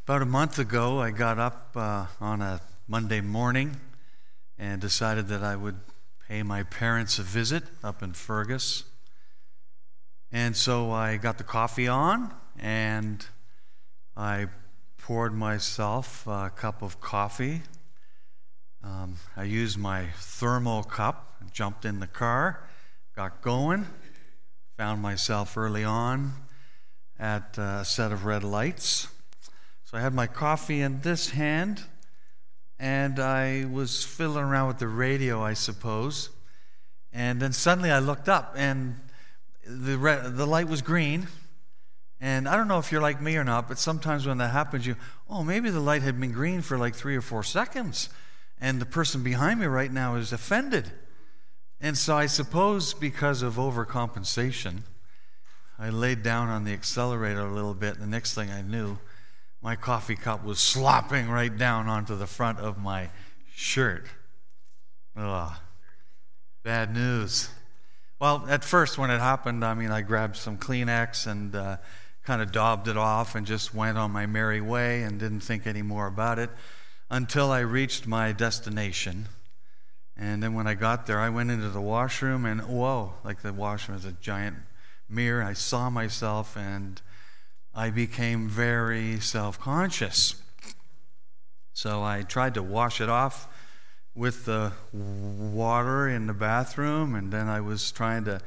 About a month ago, I got up on a Monday morning and decided that I would pay my parents a visit up in Fergus. And so I got the coffee on and I poured myself a cup of coffee. I used my thermal cup, jumped in the car, got going, found myself early on at a set of red lights. So I had my coffee in this hand, and I was fiddling around with the radio, I suppose. And then suddenly I looked up, and the light was green. And I don't know if you're like me or not, but sometimes when that happens, maybe the light had been green for like 3 or 4 seconds, and the person behind me right now is offended. And so I suppose because of overcompensation, I laid down on the accelerator a little bit, and the next thing I knew, my coffee cup was slopping right down onto the front of my shirt. Ugh. Bad news. Well, at first when it happened, I grabbed some Kleenex and kind of daubed it off and just went on my merry way and didn't think any more about it until I reached my destination. And then when I got there, I went into the washroom and like the washroom is a giant mirror. I saw myself and I became very self-conscious. So I tried to wash it off with the water in the bathroom, and then I was trying to,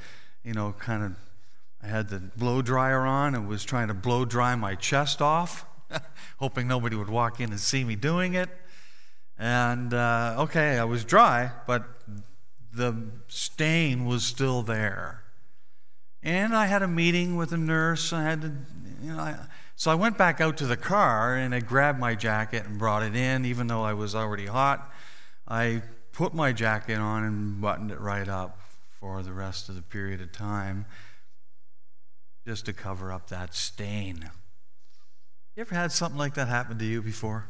I had the blow dryer on and was trying to blow dry my chest off, hoping nobody would walk in and see me doing it. And, I was dry, but the stain was still there. And I had a meeting with a nurse. So I went back out to the car and I grabbed my jacket and brought it in, even though I was already hot. I put my jacket on and buttoned it right up for the rest of the period of time, just to cover up that stain. You ever had something like that happen to you before?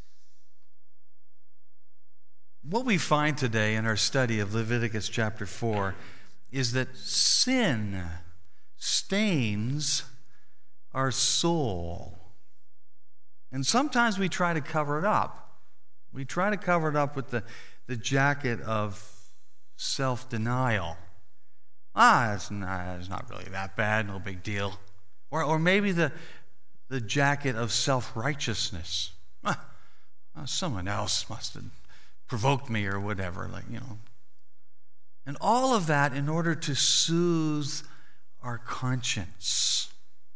What we find today in our study of Leviticus chapter 4 is that sin stains our soul. And sometimes we try to cover it up. We try to cover it up with the jacket of self-denial. It's not really that bad, no big deal. Or maybe the jacket of self-righteousness. Someone else must have provoked me or whatever, And all of that in order to soothe our conscience.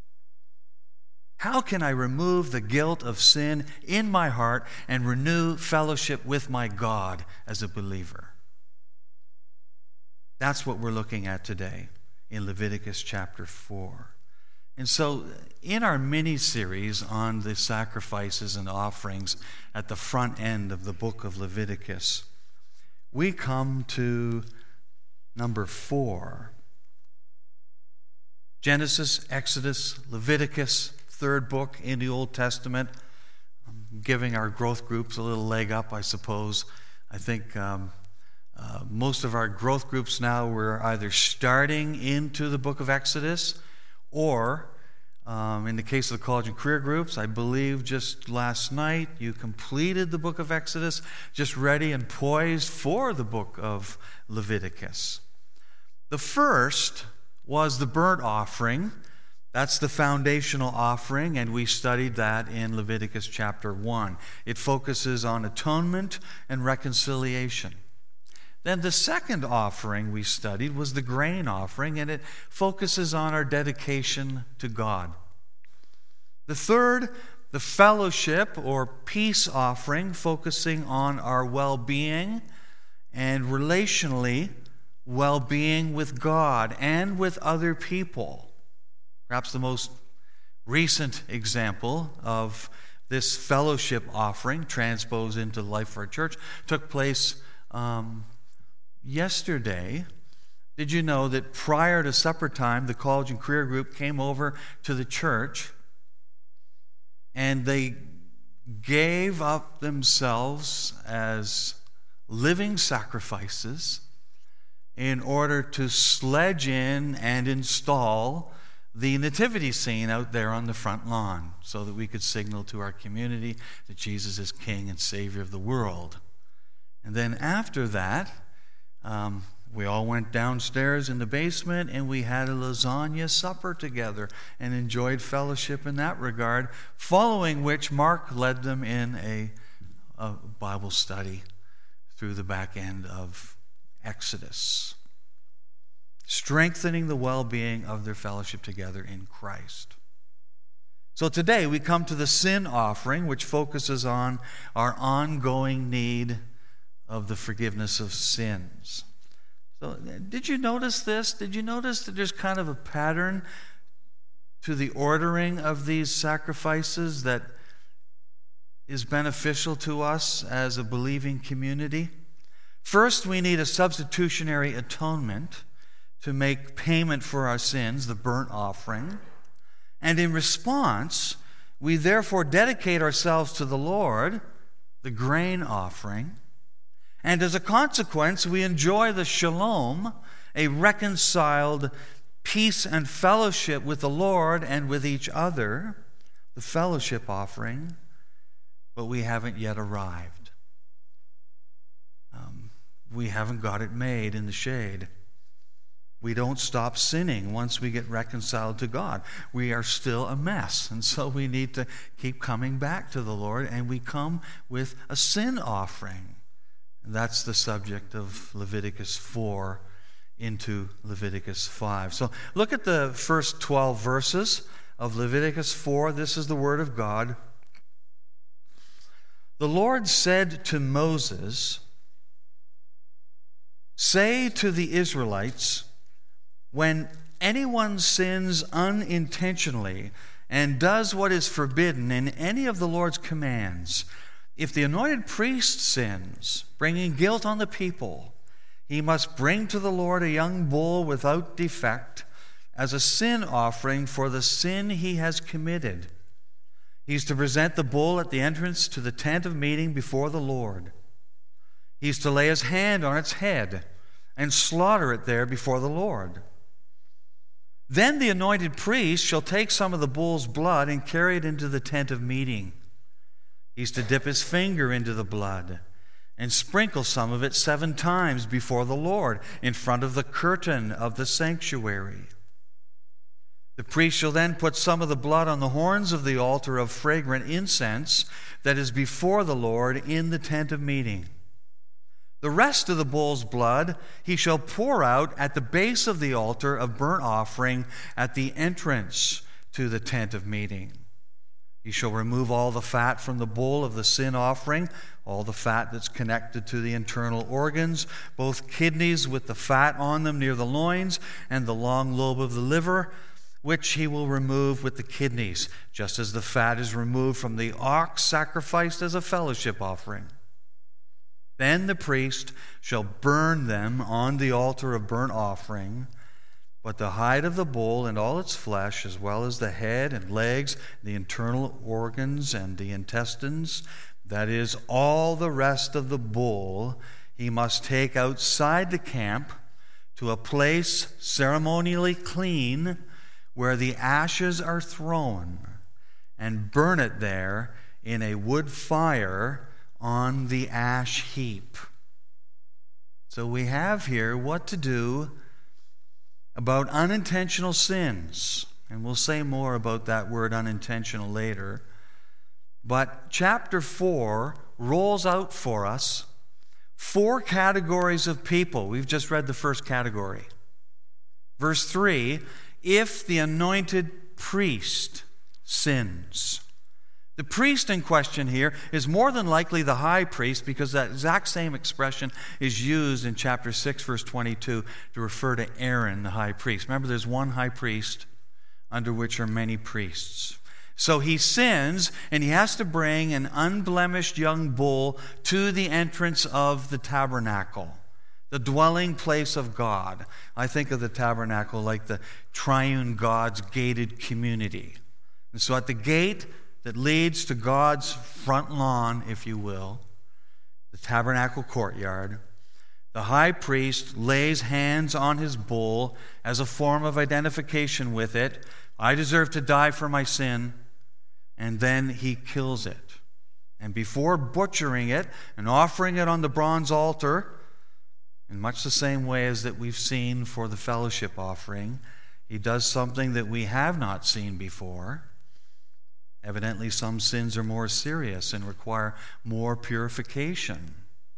How can I remove the guilt of sin in my heart and renew fellowship with my God as a believer? That's what we're looking at today in Leviticus chapter 4. And so in our mini-series on the sacrifices and offerings at the front end of the book of Leviticus, we come to number 4. Genesis, Exodus, Leviticus, third book in the Old Testament, giving our growth groups a little leg up, I suppose. I think most of our growth groups now, we're either starting into the book of Exodus or, in the case of the college and career groups, I believe just last night you completed the book of Exodus, just ready and poised for the book of Leviticus. The first was the burnt offering. That's the foundational offering, and we studied that in Leviticus chapter 1. It focuses on atonement and reconciliation. Then the second offering we studied was the grain offering, and it focuses on our dedication to God. The third, the fellowship or peace offering, focusing on our well-being and relationally well-being with God and with other people. Perhaps the most recent example of this fellowship offering transposed into life for a church took place yesterday. Did you know that prior to supper time, the college and career group came over to the church and they gave up themselves as living sacrifices in order to sledge in and install the nativity scene out there on the front lawn so that we could signal to our community that Jesus is King and Savior of the world. And then after that, we all went downstairs in the basement and we had a lasagna supper together and enjoyed fellowship in that regard, following which Mark led them in a Bible study through the back end of Exodus, strengthening the well-being of their fellowship together in Christ. So today we come to the sin offering, which focuses on our ongoing need of the forgiveness of sins. So did you notice this? Did you notice that there's kind of a pattern to the ordering of these sacrifices that is beneficial to us as a believing community? First, we need a substitutionary atonement to make payment for our sins, the burnt offering. And in response, we therefore dedicate ourselves to the Lord, the grain offering. And as a consequence, we enjoy the shalom, a reconciled peace and fellowship with the Lord and with each other, the fellowship offering, but we haven't yet arrived. We haven't got it made in the shade. We don't stop sinning once we get reconciled to God. We are still a mess, and so we need to keep coming back to the Lord, and we come with a sin offering. And that's the subject of Leviticus 4 into Leviticus 5. So look at the first 12 verses of Leviticus 4. This is the word of God. The Lord said to Moses, "Say to the Israelites, when anyone sins unintentionally and does what is forbidden in any of the Lord's commands, if the anointed priest sins, bringing guilt on the people, he must bring to the Lord a young bull without defect as a sin offering for the sin he has committed. He's to present the bull at the entrance to the tent of meeting before the Lord. He's to lay his hand on its head and slaughter it there before the Lord. Then the anointed priest shall take some of the bull's blood and carry it into the tent of meeting. He's to dip his finger into the blood and sprinkle some of it 7 times before the Lord in front of the curtain of the sanctuary. The priest shall then put some of the blood on the horns of the altar of fragrant incense that is before the Lord in the tent of meeting. The rest of the bull's blood he shall pour out at the base of the altar of burnt offering at the entrance to the tent of meeting. He shall remove all the fat from the bull of the sin offering, all the fat that's connected to the internal organs, both kidneys with the fat on them near the loins, and the long lobe of the liver, which he will remove with the kidneys, just as the fat is removed from the ox sacrificed as a fellowship offering. Then the priest shall burn them on the altar of burnt offering, but the hide of the bull and all its flesh, as well as the head and legs, the internal organs and the intestines, that is, all the rest of the bull, he must take outside the camp to a place ceremonially clean where the ashes are thrown, and burn it there in a wood fire on the ash heap." So we have here what to do about unintentional sins. And we'll say more about that word unintentional later. But chapter 4 rolls out for us 4 categories of people. We've just read the first category. Verse 3, if the anointed priest sins. The priest in question here is more than likely the high priest, because that exact same expression is used in chapter 6, verse 22 to refer to Aaron, the high priest. Remember, there's one high priest under which are many priests. So he sins, and he has to bring an unblemished young bull to the entrance of the tabernacle, the dwelling place of God. I think of the tabernacle like the triune God's gated community. And so at the gate that leads to God's front lawn, if you will, the tabernacle courtyard, the high priest lays hands on his bull as a form of identification with it, I deserve to die for my sin. And then he kills it. And before butchering it and offering it on the bronze altar, in much the same way as that we've seen for the fellowship offering, he does something that we have not seen before. Evidently, some sins are more serious and require more purification.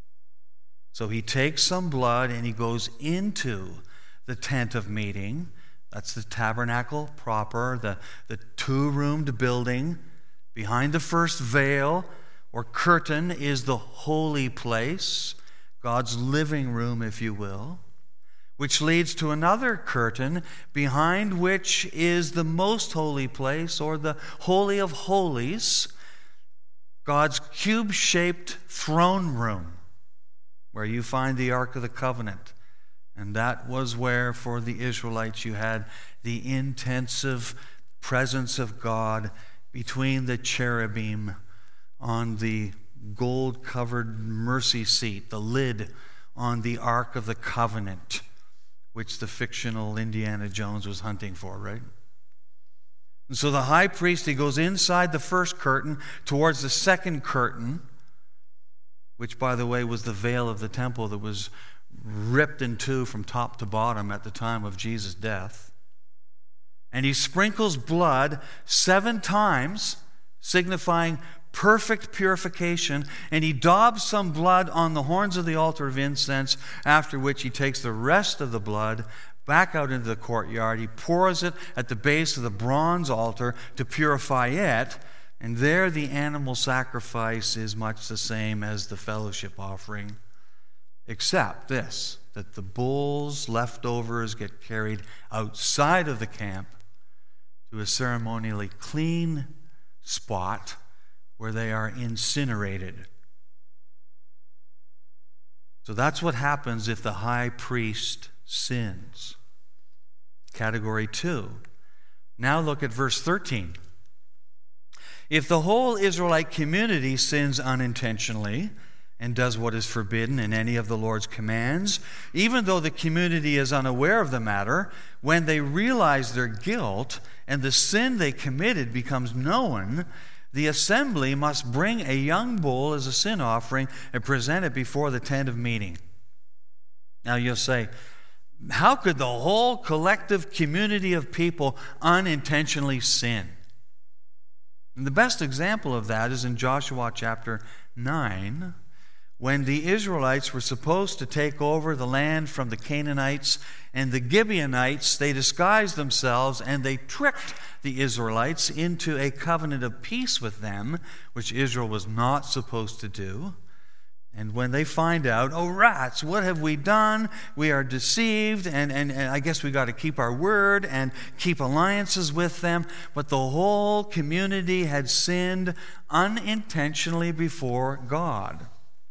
So he takes some blood and he goes into the tent of meeting. That's the tabernacle proper, the two-roomed building. Behind the first veil or curtain is the holy place, God's living room, if you will, which leads to another curtain behind which is the most holy place, or the Holy of Holies, God's cube-shaped throne room, where you find the Ark of the Covenant. And that was where, for the Israelites, you had the intensive presence of God between the cherubim on the gold-covered mercy seat, the lid on the Ark of the Covenant, which the fictional Indiana Jones was hunting for, right? And so the high priest, he goes inside the first curtain towards the second curtain, which, by the way, was the veil of the temple that was ripped in two from top to bottom at the time of Jesus' death. And he sprinkles blood 7 times, signifying perfect purification, and he daubs some blood on the horns of the altar of incense, after which he takes the rest of the blood back out into the courtyard. He pours it at the base of the bronze altar to purify it, and there the animal sacrifice is much the same as the fellowship offering, except this, that the bull's leftovers get carried outside of the camp to a ceremonially clean spot where they are incinerated. So that's what happens if the high priest sins. Category 2. Now look at verse 13. If the whole Israelite community sins unintentionally and does what is forbidden in any of the Lord's commands, even though the community is unaware of the matter, when they realize their guilt and the sin they committed becomes known, the assembly must bring a young bull as a sin offering and present it before the tent of meeting. Now you'll say, how could the whole collective community of people unintentionally sin? And the best example of that is in Joshua chapter 9, when the Israelites were supposed to take over the land from the Canaanites and the Gibeonites. They disguised themselves and they tricked the Israelites into a covenant of peace with them, which Israel was not supposed to do. And when they find out, oh rats, what have we done? We are deceived, and I guess we got to keep our word and keep alliances with them. But the whole community had sinned unintentionally before God.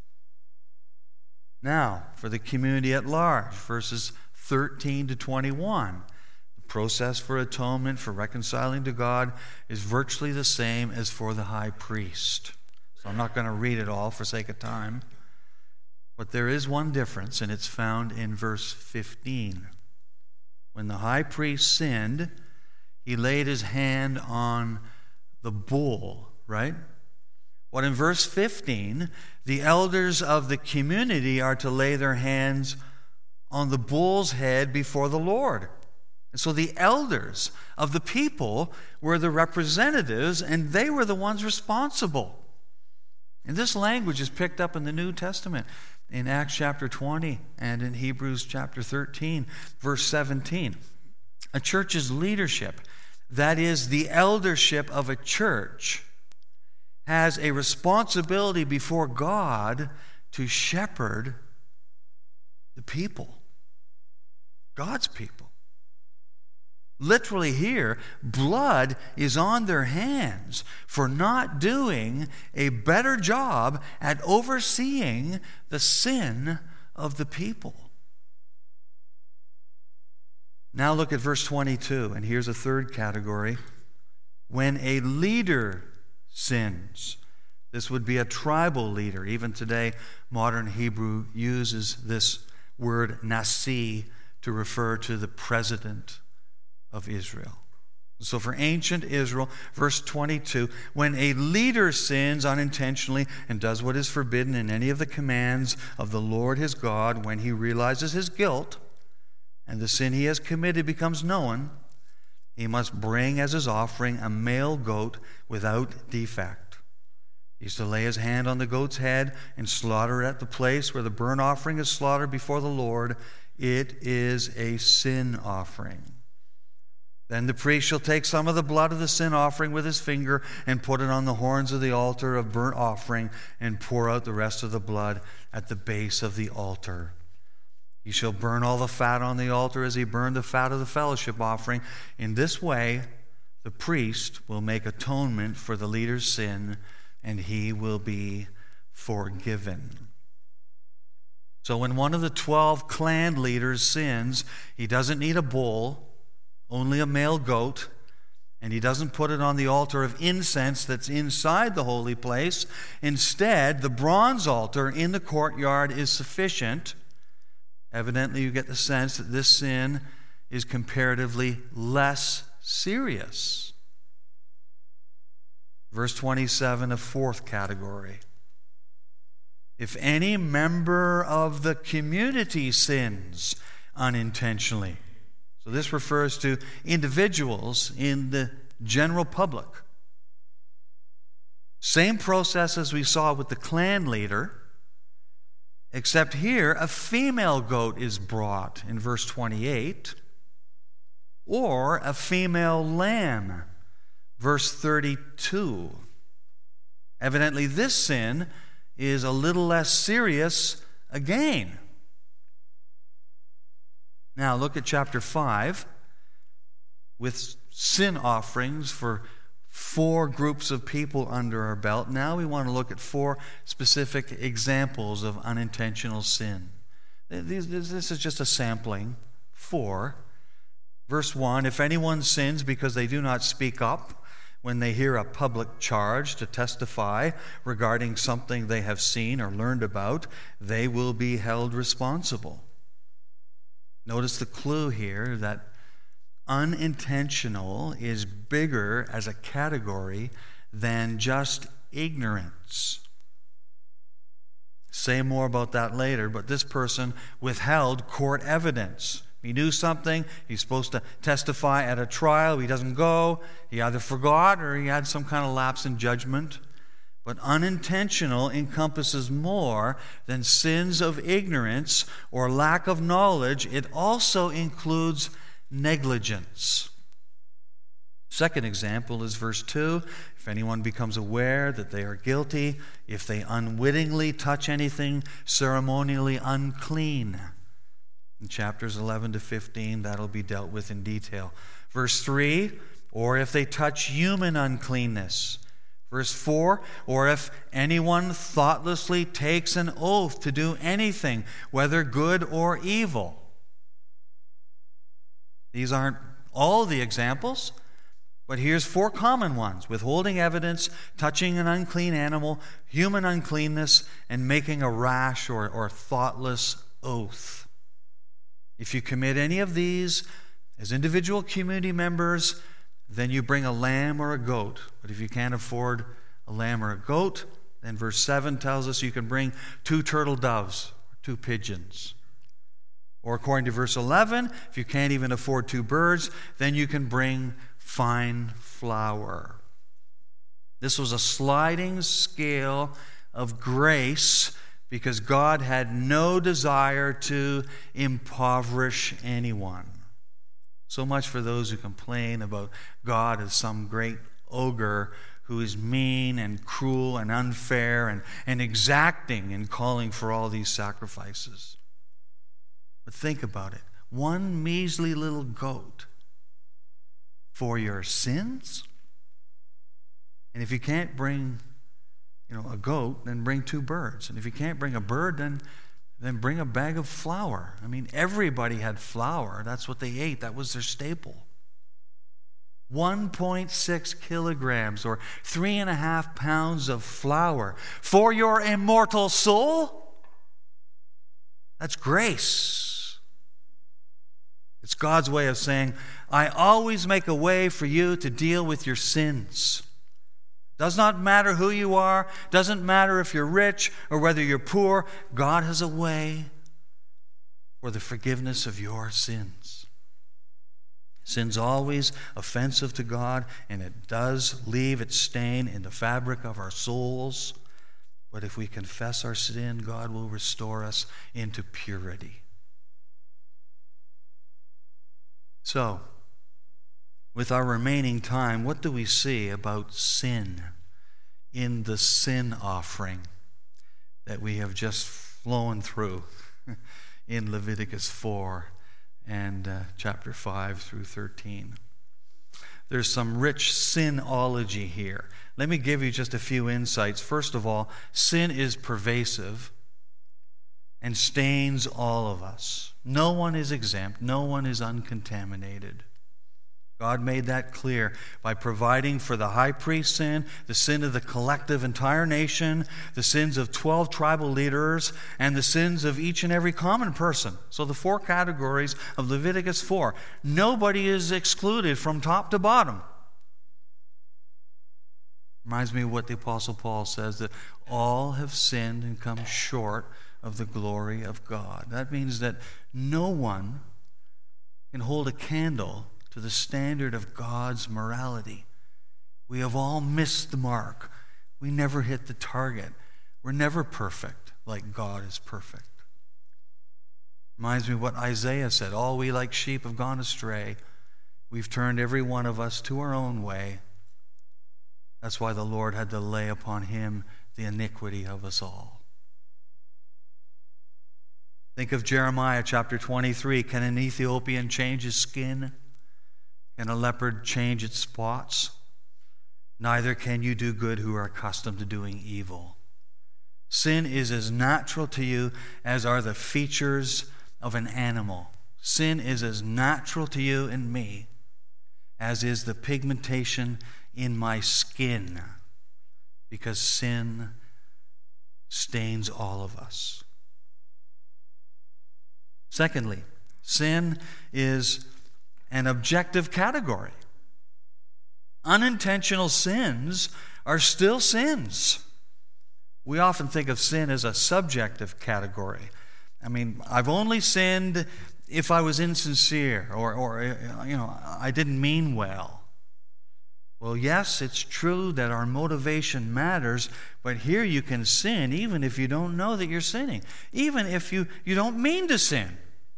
Now, for the community at large, verses 13 to 21. The process for atonement, for reconciling to God, is virtually the same as for the high priest. So I'm not going to read it all for sake of time. But there is one difference, and it's found in verse 15. When the high priest sinned, he laid his hand on the bull, right? But in verse 15, the elders of the community are to lay their hands on the bull's head before the Lord. And so the elders of the people were the representatives, and they were the ones responsible. And this language is picked up in the New Testament in Acts chapter 20 and in Hebrews chapter 13, verse 17. A church's leadership, that is, the eldership of a church, has a responsibility before God to shepherd the people, God's people. Literally here, blood is on their hands for not doing a better job at overseeing the sin of the people. Now look at verse 22, and here's a third category. When a leader sins, this would be a tribal leader. Even today, modern Hebrew uses this word nasi to refer to the president of Israel. So for ancient Israel, verse 22, when a leader sins unintentionally and does what is forbidden in any of the commands of the Lord his God, when he realizes his guilt and the sin he has committed becomes known, he must bring as his offering a male goat without defect. He is to lay his hand on the goat's head and slaughter it at the place where the burnt offering is slaughtered before the Lord. It is a sin offering. Then the priest shall take some of the blood of the sin offering with his finger and put it on the horns of the altar of burnt offering and pour out the rest of the blood at the base of the altar. He shall burn all the fat on the altar as he burned the fat of the fellowship offering. In this way, the priest will make atonement for the leader's sin, and he will be forgiven. So when one of the 12 clan leaders sins, he doesn't need a bull, only a male goat, and he doesn't put it on the altar of incense that's inside the holy place. Instead, the bronze altar in the courtyard is sufficient. Evidently, you get the sense that this sin is comparatively less serious. Verse 27, a fourth category. If any member of the community sins unintentionally, so this refers to individuals in the general public. Same process as we saw with the clan leader, except here a female goat is brought in verse 28, or a female lamb, verse 32. Evidently, this sin is a little less serious again. Now look at chapter 5 with sin offerings for 4 groups of people under our belt. Now we want to look at 4 specific examples of unintentional sin. This is just a sampling. 4. Verse 1, if anyone sins because they do not speak up when they hear a public charge to testify regarding something they have seen or learned about, they will be held responsible. Notice the clue here that unintentional is bigger as a category than just ignorance. Say more about that later, but this person withheld court evidence. He knew something, he's supposed to testify at a trial, he doesn't go, he either forgot or he had some kind of lapse in judgment. But unintentional encompasses more than sins of ignorance or lack of knowledge. It also includes negligence. Second example is verse 2. If anyone becomes aware that they are guilty, if they unwittingly touch anything ceremonially unclean. In chapters 11 to 15, that'll be dealt with in detail. Verse 3, or if they touch human uncleanness. Verse 4, or if anyone thoughtlessly takes an oath to do anything, whether good or evil. These aren't all the examples, but here's 4 common ones: withholding evidence, touching an unclean animal, human uncleanness, and making a rash or thoughtless oath. If you commit any of these as individual community members, then you bring a lamb or a goat. But if you can't afford a lamb or a goat, then verse 7 tells us you can bring 2 turtle doves, or 2 pigeons. Or according to verse 11, if you can't even afford 2 birds, then you can bring fine flour. This was a sliding scale of grace because God had no desire to impoverish anyone. So much for those who complain about God as some great ogre who is mean and cruel and unfair and exacting in calling for all these sacrifices. But think about it. 1 measly little goat for your sins? And if you can't bring, a goat, then bring 2 birds. And if you can't bring a bird, then bring a bag of flour. I mean, everybody had flour. That's what they ate. That was their staple. 1.6 kilograms or 3.5 pounds of flour for your immortal soul? That's grace. It's God's way of saying, I always make a way for you to deal with your sins. Does not matter who you are, doesn't matter if you're rich or whether you're poor, God has a way for the forgiveness of your sins. Sin's always offensive to God, and it does leave its stain in the fabric of our souls. But if we confess our sin, God will restore us into purity. So, with our remaining time, what do we see about sin in the sin offering that we have just flown through in Leviticus 4 and chapter 5 through 13? There's some rich sinology here. Let me give you just a few insights. First of all, sin is pervasive and stains all of us. No one is exempt. No one is uncontaminated. God made that clear by providing for the high priest's sin, the sin of the collective entire nation, the sins of 12 tribal leaders, and the sins of each and every common person. So the 4 categories of Leviticus 4. Nobody is excluded from top to bottom. Reminds me of what the Apostle Paul says, that all have sinned and come short of the glory of God. That means that no one can hold a candle to the standard of God's morality. We have all missed the mark. We never hit the target. We're never perfect like God is perfect. Reminds me of what Isaiah said, all we like sheep have gone astray. We've turned every one of us to our own way. That's why the Lord had to lay upon him the iniquity of us all. Think of Jeremiah chapter 23. Can an Ethiopian change his skin? Can a leopard change its spots? Neither can you do good who are accustomed to doing evil. Sin is as natural to you as are the features of an animal. Sin is as natural to you and me as is the pigmentation in my skin, because sin stains all of us. Secondly, sin is an objective category. Unintentional sins are still sins. We often think of sin as a subjective category. I mean, I've only sinned if I was insincere or I didn't mean well. Well, yes, it's true that our motivation matters, but here you can sin even if you don't know that you're sinning, even if you don't mean to sin.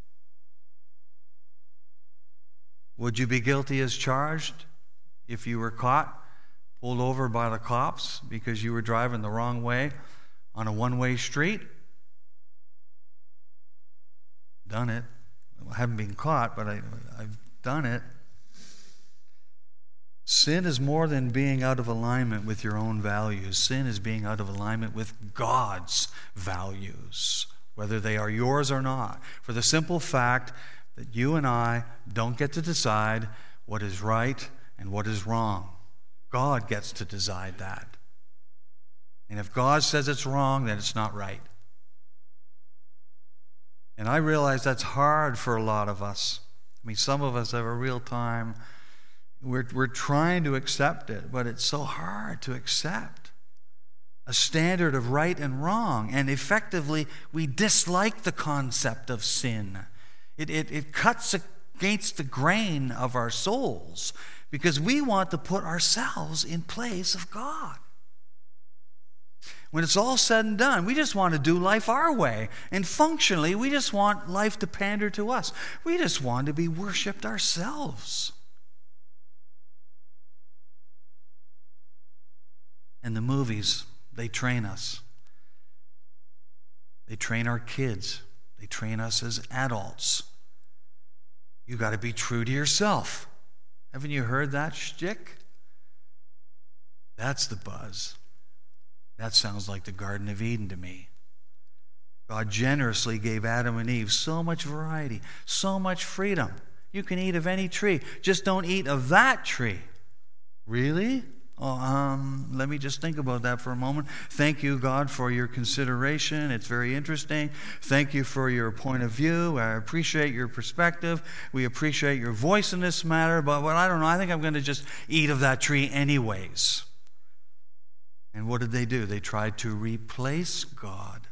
Would you be guilty as charged if you were caught, pulled over by the cops because you were driving the wrong way on a one-way street? Done it. I haven't been caught, but I've done it. Sin is more than being out of alignment with your own values. Sin is being out of alignment with God's values, whether they are yours or not, for the simple fact that you and I don't get to decide what is right and what is wrong. God gets to decide that. And if God says it's wrong, then it's not right. And I realize that's hard for a lot of us. I mean, some of us have a real time. We're trying to accept it, but it's so hard to accept a standard of right and wrong. And effectively, we dislike the concept of sin. It cuts against the grain of our souls because we want to put ourselves in place of God. When it's all said and done, we just want to do life our way. And functionally, we just want life to pander to us. We just want to be worshipped ourselves. And the movies, they train us. They train our kids. They train us as adults. You got to be true to yourself. Haven't you heard that shtick? That's the buzz. That sounds like the Garden of Eden to me. God generously gave Adam and Eve so much variety, so much freedom. You can eat of any tree. Just don't eat of that tree. Really? Let me just think about that for a moment. Thank you, God, for your consideration. It's very interesting. Thank you for your point of view. I appreciate your perspective. We appreciate your voice in this matter. But I don't know. I think I'm going to just eat of that tree anyways. And what did they do? They tried to replace God.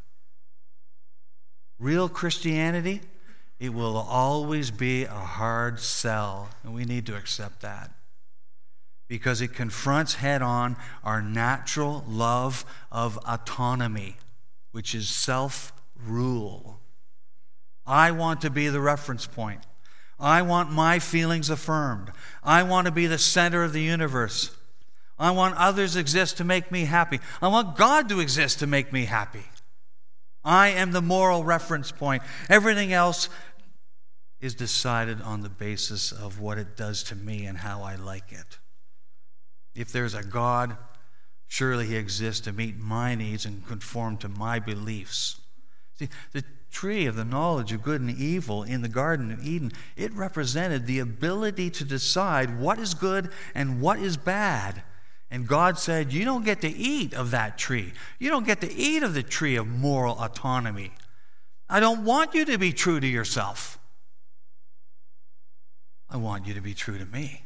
Real Christianity, it will always be a hard sell. And we need to accept that. Because it confronts head-on our natural love of autonomy, which is self-rule. I want to be the reference point. I want my feelings affirmed. I want to be the center of the universe. I want others to exist to make me happy. I want God to exist to make me happy. I am the moral reference point. Everything else is decided on the basis of what it does to me and how I like it. If there's a God, surely he exists to meet my needs and conform to my beliefs. See, the tree of the knowledge of good and evil in the Garden of Eden, it represented the ability to decide what is good and what is bad. And God said, you don't get to eat of that tree. You don't get to eat of the tree of moral autonomy. I don't want you to be true to yourself. I want you to be true to me.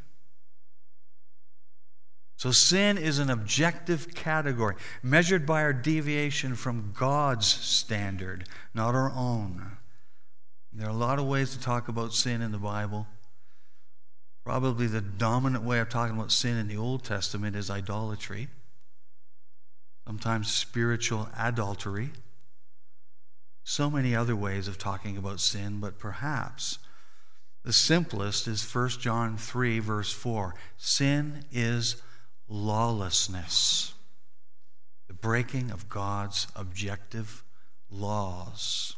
So sin is an objective category, measured by our deviation from God's standard, not our own. There are a lot of ways to talk about sin in the Bible. Probably the dominant way of talking about sin in the Old Testament is idolatry, sometimes spiritual adultery. So many other ways of talking about sin, but perhaps the simplest is 1 John 3, verse 4. Sin is lawlessness, the breaking of God's objective laws.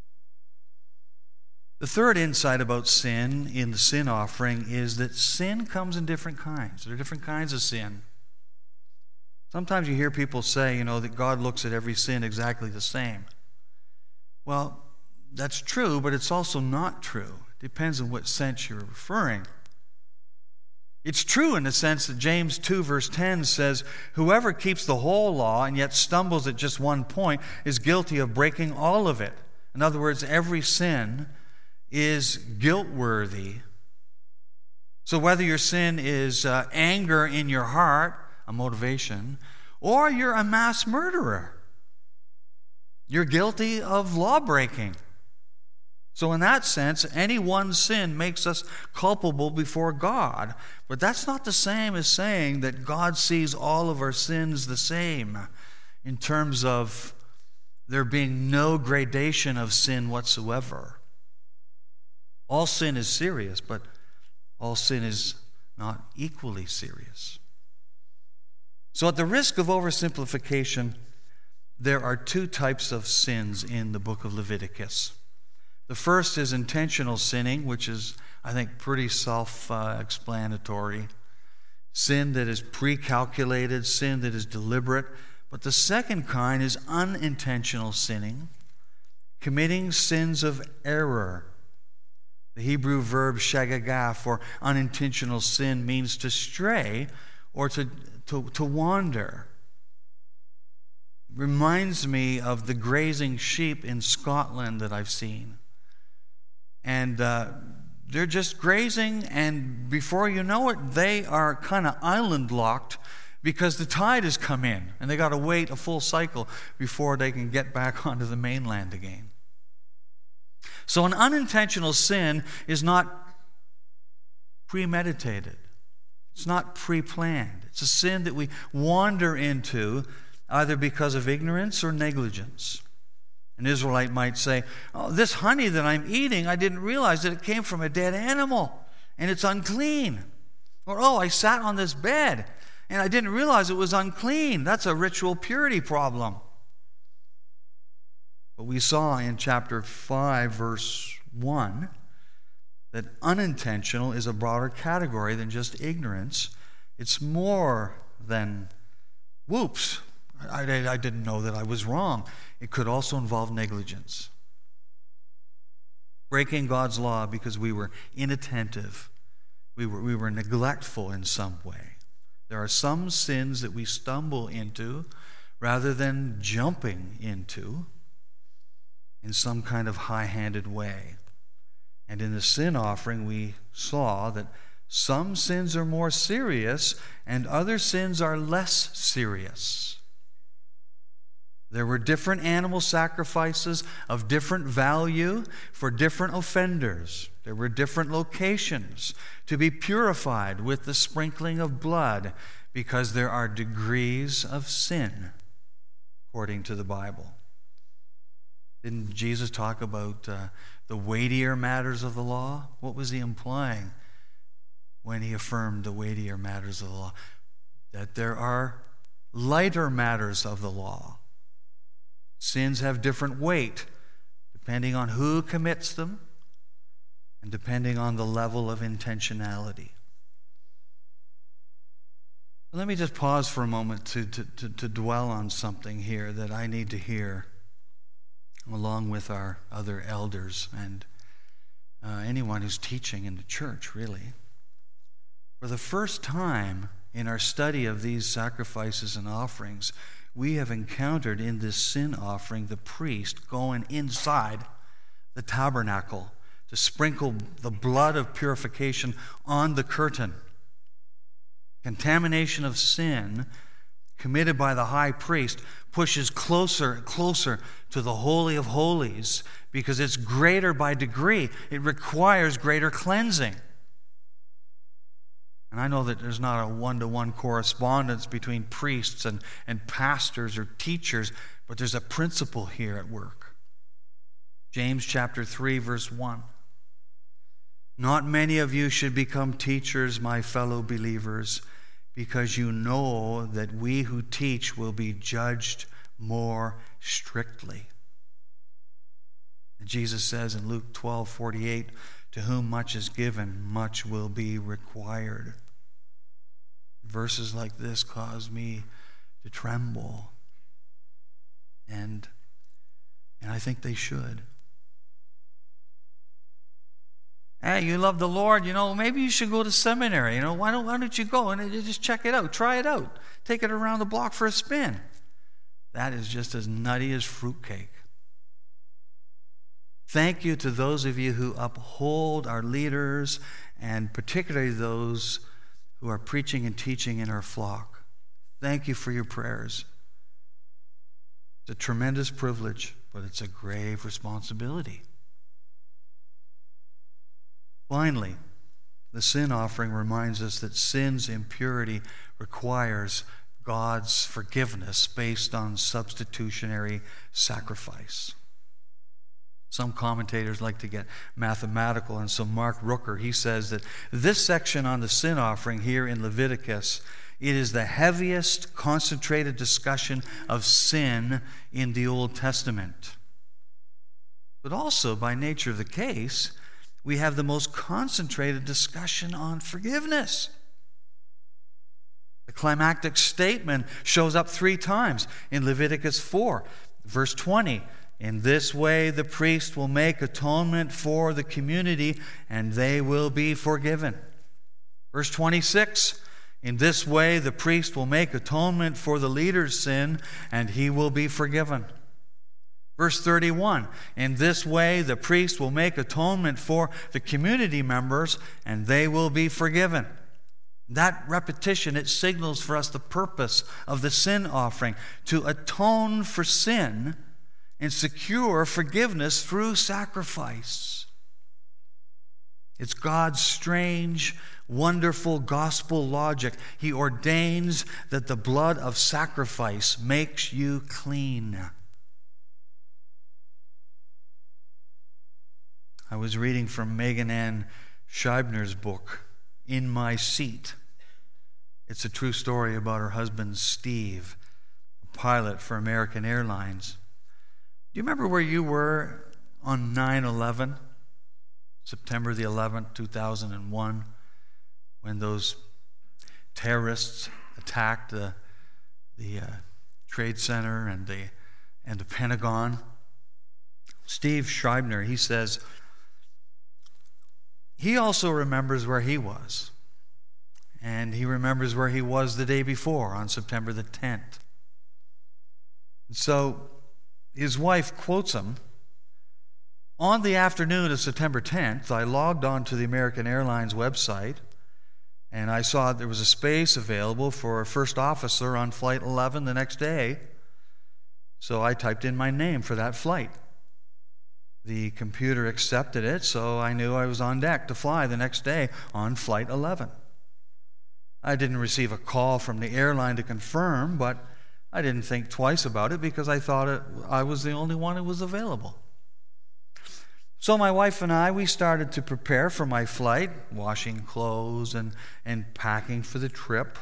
The third insight about sin in the sin offering is that sin comes in different kinds. There are different kinds of sin. Sometimes you hear people say, that God looks at every sin exactly the same. Well, that's true, but it's also not true. It depends on what sense you're referring. It's true in the sense that James 2 verse 10 says, whoever keeps the whole law and yet stumbles at just one point is guilty of breaking all of it. In other words, every sin is guilt-worthy. So whether your sin is anger in your heart, a motivation, or you're a mass murderer, you're guilty of law-breaking. So in that sense, any one sin makes us culpable before God. But that's not the same as saying that God sees all of our sins the same in terms of there being no gradation of sin whatsoever. All sin is serious, but all sin is not equally serious. So at the risk of oversimplification, there are two types of sins in the book of Leviticus. The first is intentional sinning, which is, I think, pretty self-explanatory. Sin that is pre-calculated, sin that is deliberate. But the second kind is unintentional sinning, committing sins of error. The Hebrew verb shagagah for unintentional sin means to stray or to wander. Reminds me of the grazing sheep in Scotland that I've seen. And they're just grazing, and before you know it, they are kind of island locked because the tide has come in, and they got to wait a full cycle before they can get back onto the mainland again. So an unintentional sin is not premeditated. It's not pre-planned. It's a sin that we wander into either because of ignorance or negligence. An Israelite might say, this honey that I'm eating, I didn't realize that it came from a dead animal, and it's unclean. Or, I sat on this bed, and I didn't realize it was unclean. That's a ritual purity problem. But we saw in chapter 5, verse 1, that unintentional is a broader category than just ignorance. It's more than, whoops, I didn't know that I was wrong. It could also involve negligence. Breaking God's law because we were inattentive. We were neglectful in some way. There are some sins that we stumble into rather than jumping into in some kind of high-handed way. And in the sin offering, we saw that some sins are more serious and other sins are less serious. There were different animal sacrifices of different value for different offenders. There were different locations to be purified with the sprinkling of blood, because there are degrees of sin, according to the Bible. Didn't Jesus talk about the weightier matters of the law? What was he implying when he affirmed the weightier matters of the law? That there are lighter matters of the law. Sins have different weight depending on who commits them and depending on the level of intentionality. Let me just pause for a moment to dwell on something here that I need to hear, along with our other elders and anyone who's teaching in the church, really. For the first time in our study of these sacrifices and offerings, we have encountered in this sin offering the priest going inside the tabernacle to sprinkle the blood of purification on the curtain. Contamination of sin committed by the high priest pushes closer and closer to the Holy of Holies because it's greater by degree. It requires greater cleansing. And I know that there's not a one-to-one correspondence between priests and pastors or teachers, but there's a principle here at work. James chapter 3, verse 1. Not many of you should become teachers, my fellow believers, because you know that we who teach will be judged more strictly. And Jesus says in Luke 12:48, to whom much is given, much will be required. Verses like this cause me to tremble. And I think they should. Hey, you love the Lord, maybe you should go to seminary. Why don't you go and just check it out, try it out, take it around the block for a spin. That is just as nutty as fruitcake. Thank you to those of you who uphold our leaders, and particularly those who are preaching and teaching in our flock. Thank you for your prayers. It's a tremendous privilege, but it's a grave responsibility. Finally, the sin offering reminds us that sin's impurity requires God's forgiveness based on substitutionary sacrifice. Some commentators like to get mathematical, and so Mark Rooker, he says that this section on the sin offering here in Leviticus, it is the heaviest concentrated discussion of sin in the Old Testament. But also, by nature of the case, we have the most concentrated discussion on forgiveness. The climactic statement shows up 3 times in Leviticus 4, verse 20. In this way, the priest will make atonement for the community, and they will be forgiven. Verse 26. In this way, the priest will make atonement for the leader's sin, and he will be forgiven. Verse 31, in this way the priest will make atonement for the community members, and they will be forgiven. That repetition, it signals for us the purpose of the sin offering, to atone for sin and secure forgiveness through sacrifice. It's God's strange, wonderful gospel logic. He ordains that the blood of sacrifice makes you clean. I was reading from Megan Ann Scheibner's book, In My Seat. It's a true story about her husband, Steve, a pilot for American Airlines. Do you remember where you were on 9/11, September the 11th, 2001, when those terrorists attacked the Trade Center and the Pentagon? Steve Scheibner, he says, he also remembers where he was. And he remembers where he was the day before on September the 10th. And so his wife quotes him, "On the afternoon of September 10th, I logged on to the American Airlines website, and I saw there was a space available for a first officer on Flight 11 the next day. So I typed in my name for that flight. The computer accepted it, so I knew I was on deck to fly the next day on Flight 11. I didn't receive a call from the airline to confirm, but I didn't think twice about it because I thought I was the only one who was available. So my wife and I, we started to prepare for my flight, washing clothes and packing for the trip.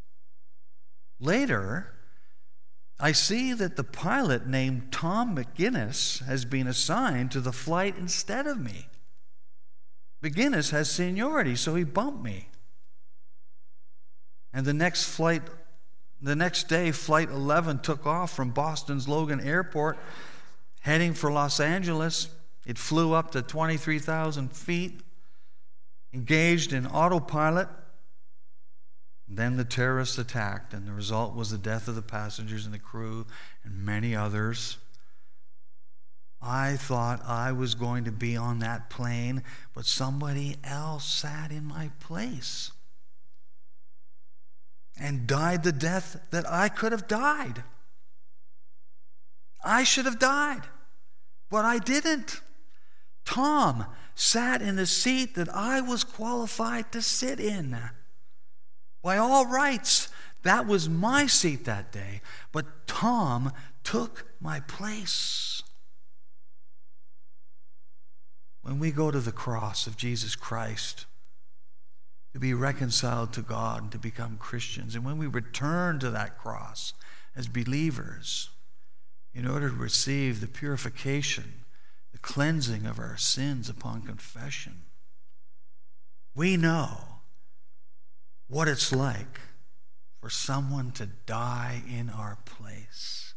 Later, I see that the pilot named Tom McGinnis has been assigned to the flight instead of me. McGinnis has seniority, so he bumped me. And the next day, Flight 11 took off from Boston's Logan Airport, heading for Los Angeles. It flew up to 23,000 feet, engaged in autopilot. Then the terrorists attacked, and the result was the death of the passengers and the crew and many others. I thought I was going to be on that plane, but somebody else sat in my place and died the death that I could have died. I should have died, but I didn't. Tom sat in the seat that I was qualified to sit in. By all rights, that was my seat that day, but Tom took my place. When we go to the cross of Jesus Christ to be reconciled to God and to become Christians, and when we return to that cross as believers in order to receive the purification, the cleansing of our sins upon confession, we know what it's like for someone to die in our place.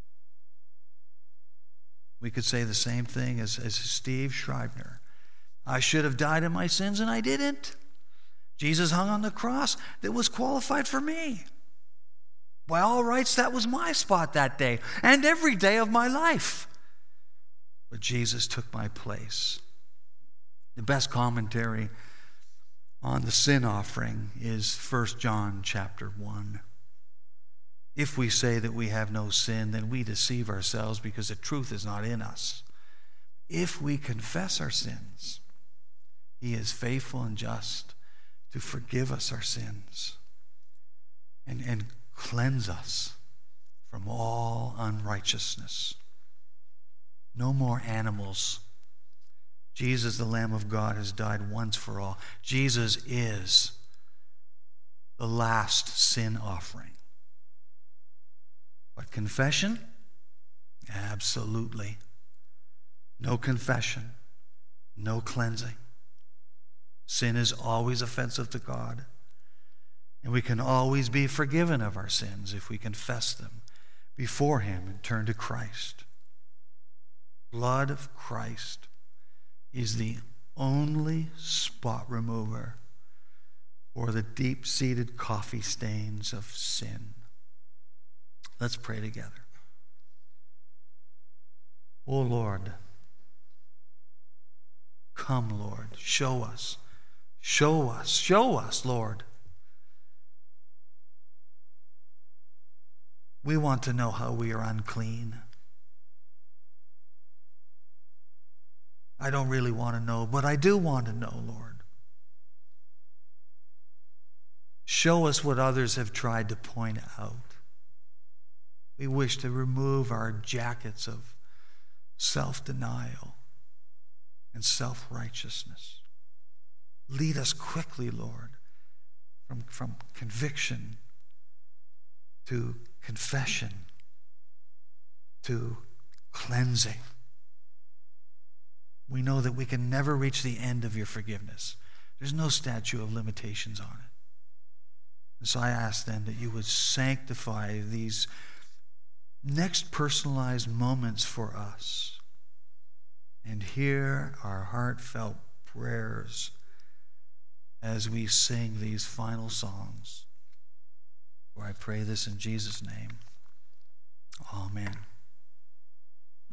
We could say the same thing as Steve Schreibner. I should have died in my sins, and I didn't. Jesus hung on the cross that was qualified for me. By all rights, that was my spot that day and every day of my life. But Jesus took my place. The best commentary on the sin offering is 1 John chapter 1. If we say that we have no sin, then we deceive ourselves because the truth is not in us. If we confess our sins, he is faithful and just to forgive us our sins and cleanse us from all unrighteousness. No more animals. Jesus, the Lamb of God, has died once for all. Jesus is the last sin offering. But confession? Absolutely. No confession, no cleansing. Sin is always offensive to God. And we can always be forgiven of our sins if we confess them before him and turn to Christ. Blood of Christ is the only spot remover for the deep-seated coffee stains of sin. Let's pray together. Oh Lord, come, Lord, show us, Lord. We want to know how we are unclean. I don't really want to know, but I do want to know, Lord. Show us what others have tried to point out. We wish to remove our jackets of self-denial and self-righteousness. Lead us quickly, Lord, from conviction to confession to cleansing. We know that we can never reach the end of your forgiveness. There's no statute of limitations on it. And so I ask then that you would sanctify these next personalized moments for us and hear our heartfelt prayers as we sing these final songs. For I pray this in Jesus' name. Amen.